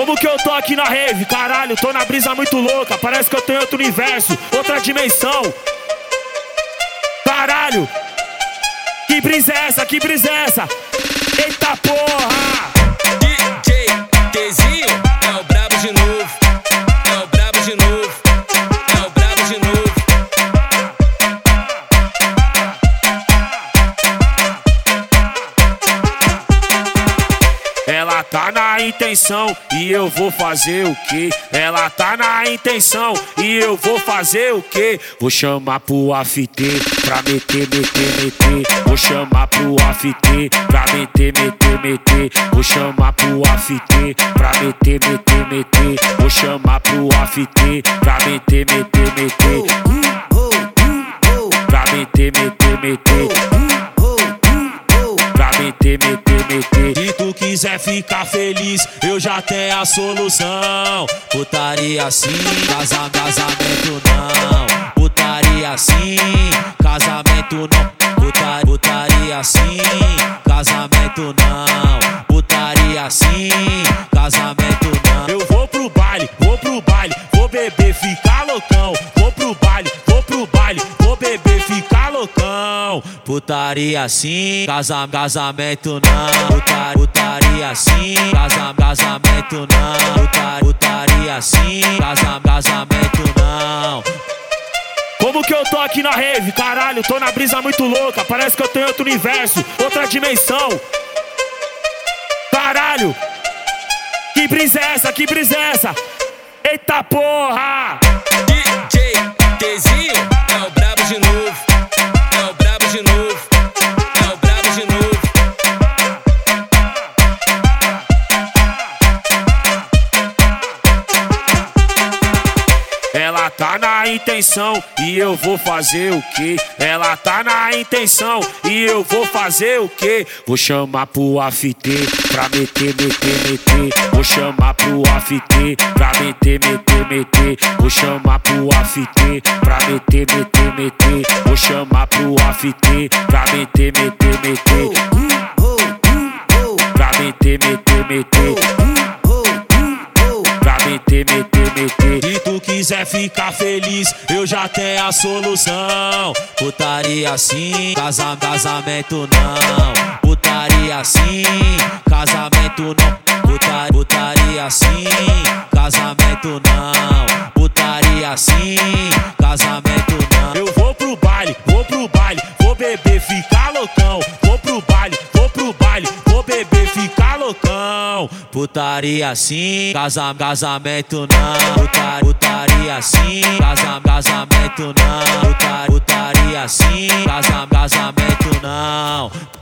Como que eu tô aqui na rave? Caralho, tô na brisa muito louca. Parece que eu tô em outro universo, outra dimensão. Caralho, que brisa é essa? Que brisa é essa? Eita porra! DJ Tezinho é o brabo de novo. É o brabo de novo. É o brabo de novo. Ela tá na intenção e eu vou fazer o quê? Ela tá na intenção e eu vou fazer o quê? Vou chamar pro AFT pra meter. Vou chamar pro AFT pra meter. Vou chamar pro AFT pra meter. Vou chamar pro AFT pra meter. Pra meter. Pra meter. Se tu quiser ficar feliz, eu já tenho a solução. Putaria assim, casamento não. Putaria assim, casamento não. Putaria assim, casamento não. Putaria assim, casamento não. Eu vou pro baile, vou beber, ficar loucão. Vou pro baile, vou beber, ficar loucão. Putaria assim, casamento não. Putaria assim, casamento não. Putaria assim, casamento não. Como que eu tô aqui na rave? Caralho, tô na brisa muito louca. Parece que eu tô em outro universo, outra dimensão. Caralho, que brisa é essa? Que brisa é essa? Eita porra! DJ Tezinho é o brabo de novo. É o brabo de novo. É o brabo de novo. Ela tá na intenção e eu vou fazer o quê? Ela tá na intenção e eu vou fazer o quê? Vou chamar pro AFT pra meter. Vou chamar pro AFT pra meter. Vou chamar pro AFT pra meter. Vou chamar pro AFT pra meter. Pra meter. Pra meter. Se tu quiser ficar feliz, eu já tenho a solução. Putaria assim, casamento não. Putaria assim, casamento não. Putaria assim, casamento não. Putaria assim, casamento não. Eu vou pro baile, vou beber, ficar loucão. Vou pro baile, vou beber, ficar loucão. Putaria assim, casamento não. Putaria assim, casamento não. Putaria assim, casamento não.